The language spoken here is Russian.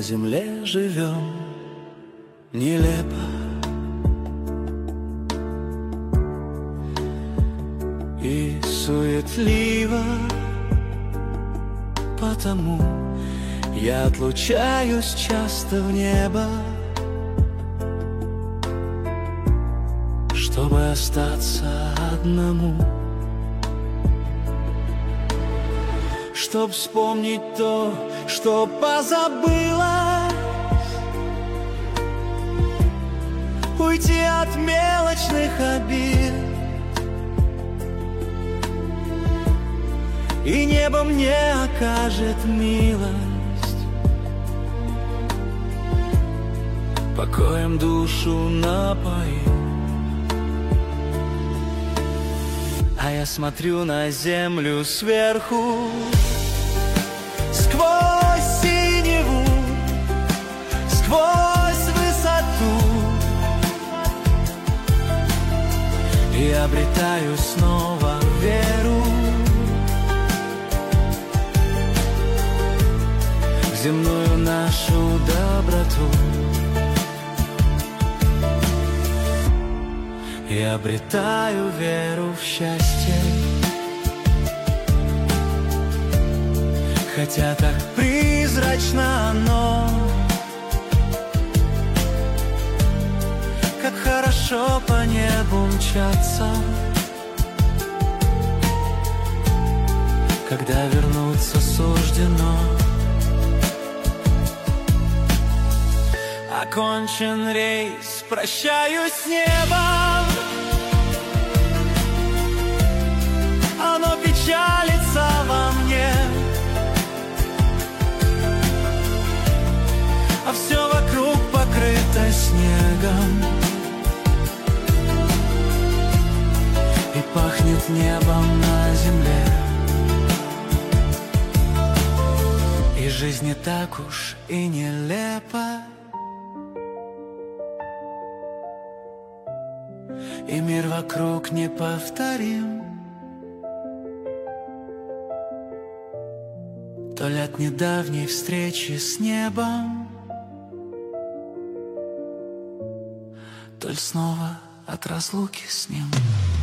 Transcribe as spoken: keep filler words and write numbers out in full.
земле живем нелепо. И суетливо, потому я отлучаюсь часто в небо, чтобы остаться одному, чтоб вспомнить то, что позабылось, уйти от мелочных обид. И небо мне окажет милость, покоем душу напоит. А я смотрю на землю сверху, сквозь синеву, сквозь высоту, и обретаю снова веру в земную нашу доброту. И обретаю веру в счастье, хотя так призрачно оно. Как хорошо по небу мчаться, когда вернуться суждено. Окончен рейс, прощаюсь с небом, оно печалится во мне, а все вокруг покрыто снегом, и пахнет небом на земле. И жизнь не так уж и нелепа, и мир вокруг неповторим. То ли от недавней встречи с небом, то ли снова от разлуки с ним.